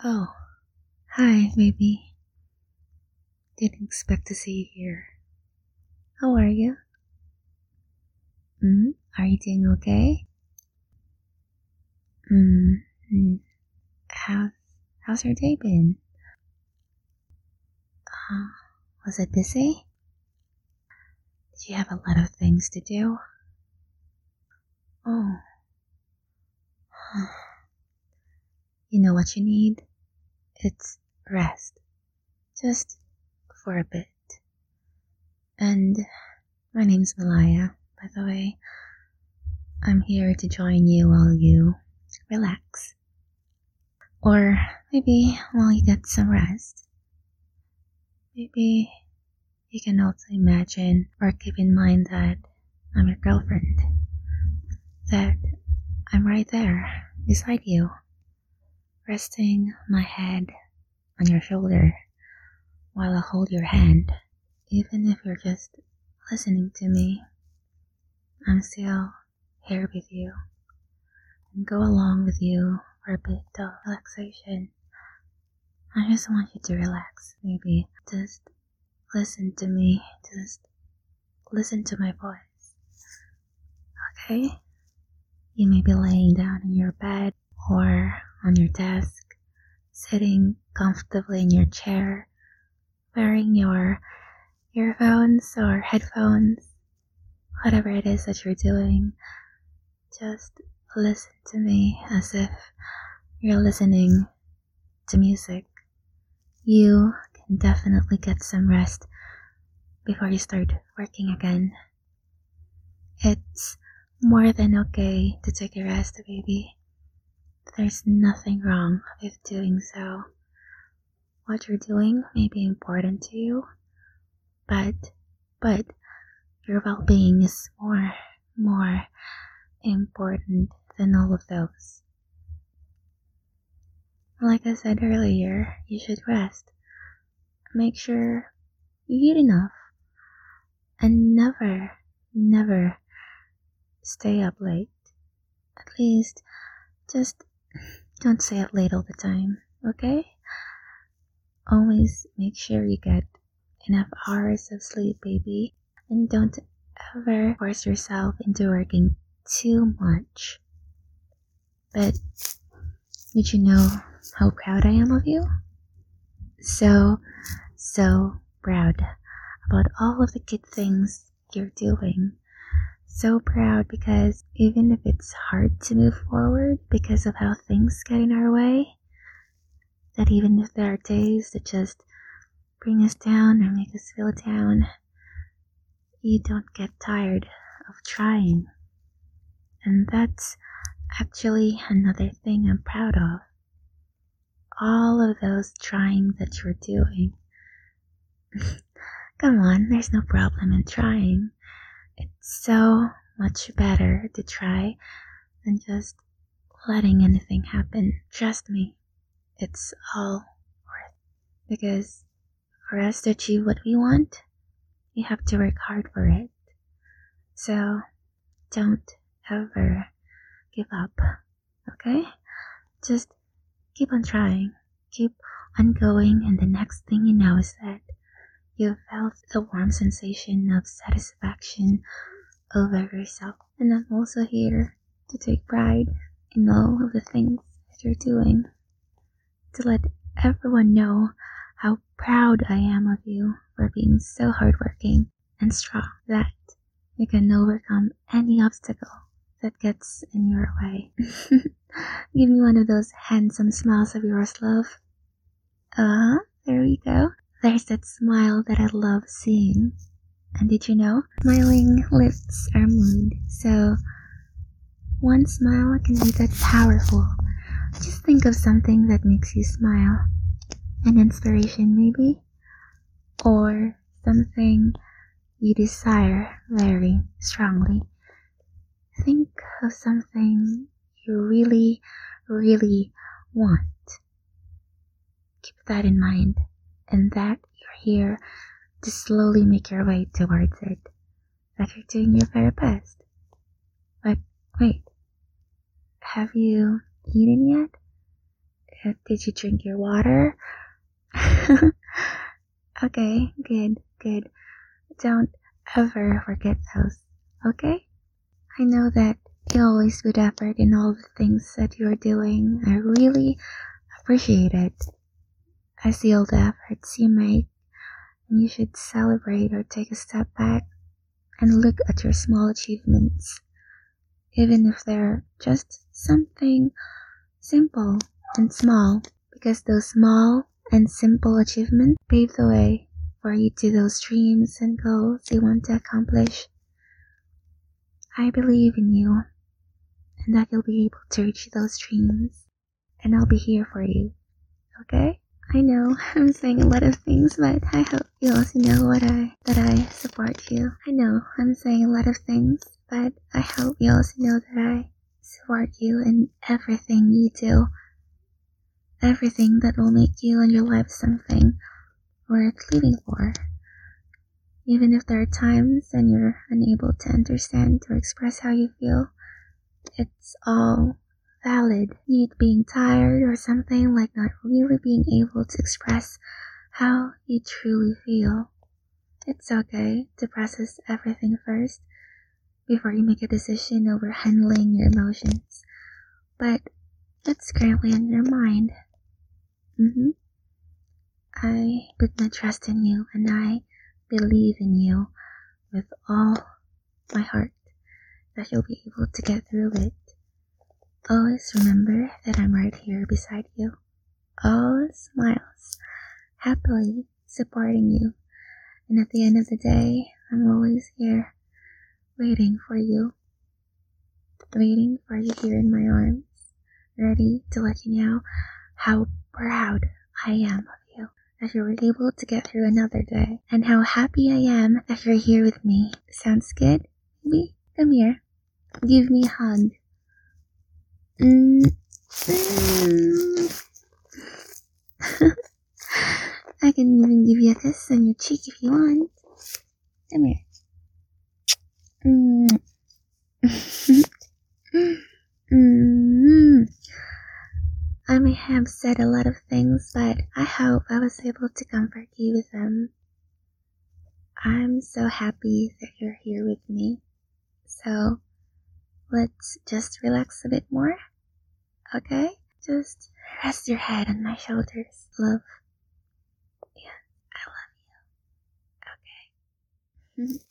Oh, hi, baby. Didn't expect to see you here. How are you? Are you doing okay? Mm, mm, how's your day been? Uh, was it busy? Did you have a lot of things to do? Oh, you know what you need? It's rest. Just for a bit. And my name's Malaya, by the way. I'm here to join you while you relax. Or maybe while you get some rest. Maybe you can also imagine or keep in mind that I'm your girlfriend. That I'm right there beside you, resting my head on your shoulder while I hold your hand. Even if you're just listening to me, I'm still here with you and go along with you for a bit of relaxation. I just want you to relax, maybe just listen to me, just listen to my voice, okay? You may be laying down in your bed or on your desk, sitting comfortably in your chair, wearing your earphones or headphones, whatever it is that you're doing. Just listen to me as if you're listening to music. You can definitely get some rest before you start working again. It's more than okay to take a rest, baby. There's nothing wrong with doing so. What you're doing may be important to you, but your well-being is more important than all of those. Like I said earlier, you should rest. Make sure you eat enough, and never stay up late. At least, just don't stay up late all the time, okay? Always make sure you get enough hours of sleep, baby, and don't ever force yourself into working too much. But did you know how proud I am of you? So proud about all of the good things you're doing. So proud because even if it's hard to move forward because of how things get in our way, that even if there are days that just bring us down or make us feel down, you don't get tired of trying. And that's actually another thing I'm proud of. All of those trying that you're doing. Come on, there's no problem in trying. It's so much better to try than just letting anything happen. Trust me, it's all worth it. Because for us to achieve what we want, we have to work hard for it. So don't ever give up, okay? Just keep on trying, keep on going, and the next thing you know is that you felt the warm sensation of satisfaction over yourself. And I'm also here to take pride in all of the things that you're doing, to let everyone know how proud I am of you for being so hardworking and strong that you can overcome any obstacle that gets in your way. Give me one of those handsome smiles of yours, love. There we go. There's that smile that I love seeing. And did you know? Smiling lifts our mood. So, one smile can be that powerful. Just think of something that makes you smile. An inspiration, maybe? Or something you desire very strongly. Think of something you really want. Keep that in mind, and that you're here to slowly make your way towards it. That you're doing your very best. But wait, have you eaten yet? Did you drink your water? Okay, good. Don't ever forget those, okay? I know that you always put effort in all the things that you're doing. I really appreciate it. I see all the efforts you make, and you should celebrate or take a step back and look at your small achievements, even if they're just something simple and small, because those small and simple achievements pave the way for you to those dreams and goals you want to accomplish. I believe in you and that you'll be able to reach those dreams, and I'll be here for you, okay? I know I'm saying a lot of things, but I hope you also know that I support you. I know I'm saying a lot of things, but I hope you also know that I support you in everything you do. Everything that will make you and your life something worth living for. Even if there are times when you're unable to understand or express how you feel, it's all valid. You being tired or something, like not really being able to express how you truly feel. It's okay to process everything first before you make a decision over handling your emotions. But it's currently on your mind. I put my trust in you and I believe in you with all my heart that you'll be able to get through it. Always remember that I'm right here beside you. All smiles, happily supporting you. And at the end of the day, I'm always here, waiting for you here in my arms, ready to let you know how proud I am of you, that you were able to get through another day, and how happy I am that you're here with me. Sounds good? Maybe? Come here. Give me a hug. I can even give you a kiss on your cheek if you want. Come here. I may have said a lot of things, but I hope I was able to comfort you with them. I'm so happy that you're here with me. So, let's just relax a bit more, okay? Just rest your head on my shoulders, love. Yeah, I love you. Okay.